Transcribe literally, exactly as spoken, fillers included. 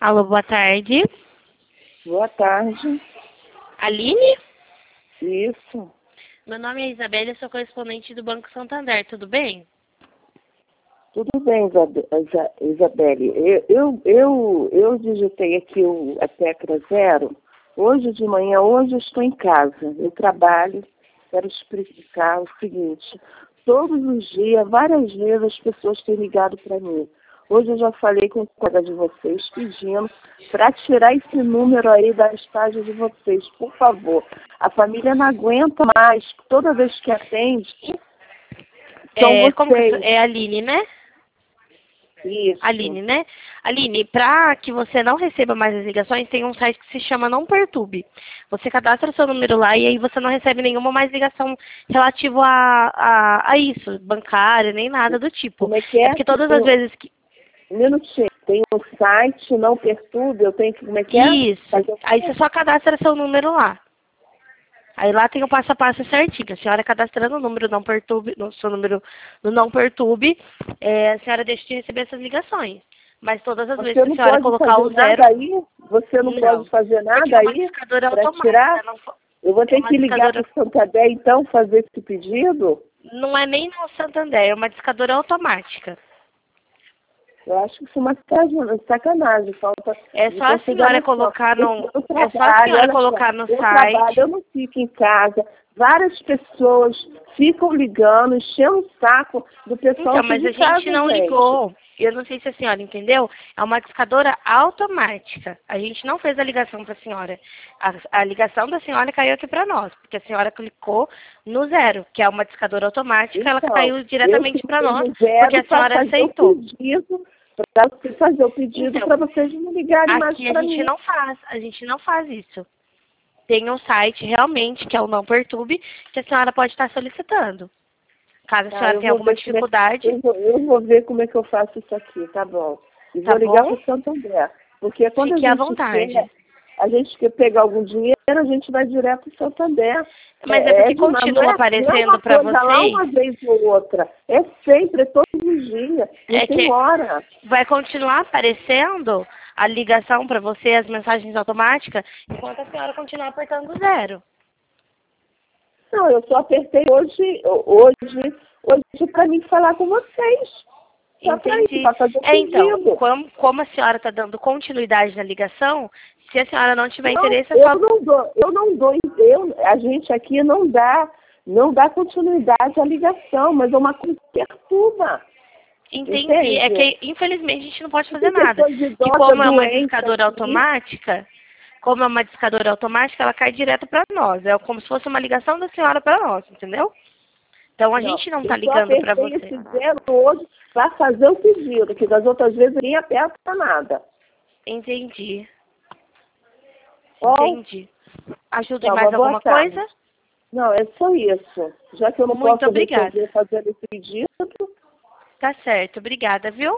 Alô, boa tarde. Boa tarde. Aline? Isso. Meu nome é Isabelle, eu sou correspondente do Banco Santander, tudo bem? Tudo bem, Isabe- Isa- Isabelle. Eu, eu, eu, eu digitei aqui o, a tecla zero. Hoje de manhã, hoje eu estou em casa. Eu trabalho. Quero explicar o seguinte. Todos os dias, várias vezes, as pessoas têm ligado para mim. Hoje eu já falei com o colega de vocês pedindo para tirar esse número aí das páginas de vocês, por favor. A família não aguenta mais. Toda vez que atende, são É, como que vocês. é a Aline, né? Isso. Aline, né? Aline, para que você não receba mais as ligações, tem um site que se chama Não Perturbe. Você cadastra o seu número lá e aí você não recebe nenhuma mais ligação relativa a, a, a isso, bancária, nem nada do tipo. Como é que é? É porque todas as Tem- vezes que... Um minutinho. Tem um site, não perturbe, eu tenho que, como é que é? Isso. Fazer- Aí você só cadastra seu número lá. Aí lá tem o passo a passo certinho. A senhora cadastrando o número não perturbe, no seu número no não perturbe, é, a senhora deixa de receber essas ligações. Mas todas as vezes Você que a não senhora pode colocar o fazer zero, nada aí? Você não, não. pode fazer Porque nada é uma aí discadora para automática. tirar? Não, fo- Eu vou é ter uma que ligar para discadora, o Santander, então, fazer esse pedido? não é nem no Santander, é uma discadora automática. Eu acho que isso é uma sacanagem, sacanagem, falta É de só a senhora consideração. colocar Eu, no, eu é só a trabalho, senhora olha colocar só, no eu trabalho, site. eu não fico em casa. Várias pessoas ficam ligando, enchendo o saco do pessoal Então, aqui mas a de gente casa, não gente. ligou. Eu não sei se a senhora entendeu. É uma discadora automática. A gente não fez a ligação para a senhora. A, a ligação da senhora caiu aqui para nós, porque a senhora clicou no zero, que é uma discadora automática. Ela Então, caiu diretamente eu para cliquei nós, no zero porque a para senhora fazer aceitou. o pedido, para você fazer o pedido Então, para vocês não ligarem mais aqui a para gente mim. não faz. A gente não faz isso. Tem um site realmente, que é o Não Perturbe, que a senhora pode estar solicitando. Caso a Tá, senhora eu tenha vou alguma ver como é, dificuldade, eu vou, eu vou ver como é que eu faço isso aqui, tá bom. E tá vou ligar para bom? o Santander. Porque quando Fique a à gente vontade. quer, a gente quer pegar algum dinheiro, a gente vai direto para o Santander. Mas é porque de uma- continua não é, não é aparecendo uma para coisa lá vocês, uma vez ou outra. É sempre, é todos os dias. Não é tem que hora. vai continuar aparecendo a ligação para você, as mensagens automáticas, enquanto a senhora continuar apertando zero. Não, eu só apertei hoje, hoje, hoje para mim falar com vocês. Só para isso, Entendi. para fazer o É, então, pedido. como, como a senhora está dando continuidade na ligação, se a senhora não tiver Não, interesse, é eu só... não dou, eu não dou, eu, a gente aqui não dá, não dá continuidade à ligação, mas é uma coisa que perturba. Entendi. Entende? É que, infelizmente, a gente não pode fazer Tem nada. pessoas Que idosas, como é uma doentes discadora aqui. automática, como é uma discadora automática, ela cai direto para nós. É como se fosse uma ligação da senhora para nós, entendeu? Então a Não, gente não está eu só ligando para apertei você. esse zero hoje para fazer o pedido, que das outras vezes ninguém aperta nada. Entendi. Bom, Entendi. Ajuda em tá, mais uma boa alguma tarde. coisa? Não, é só isso. Já que eu não Muito posso obrigada. resolver fazendo esse pedido, Tá certo. Obrigada, viu?